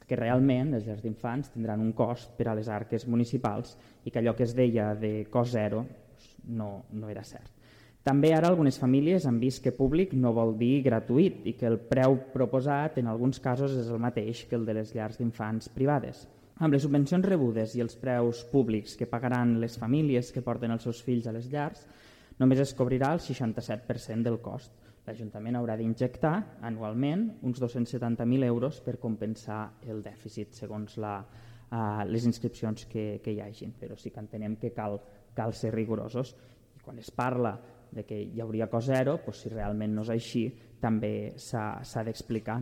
que realment les llars d'infants tindran un cost per a les arques municipals i que allò que es deia de cost zero no era cert. També ara algunes famílies han vist que públic no vol dir gratuït i que el preu proposat en alguns casos és el mateix que el de les llars d'infants privades. Amb les subvencions rebudes i els preus públics que pagaran les famílies que porten els seus fills a les llars, només es cobrirà el 67% del cost. L'Ajuntament haurà d'injectar anualment uns 270.000 euros per compensar el dèficit, segons les inscripcions que hi hagin, però sí que entenem que cal ser rigorosos. I quan es parla de que hi hauria cost zero, si realment no és així, també s'ha d'explicar.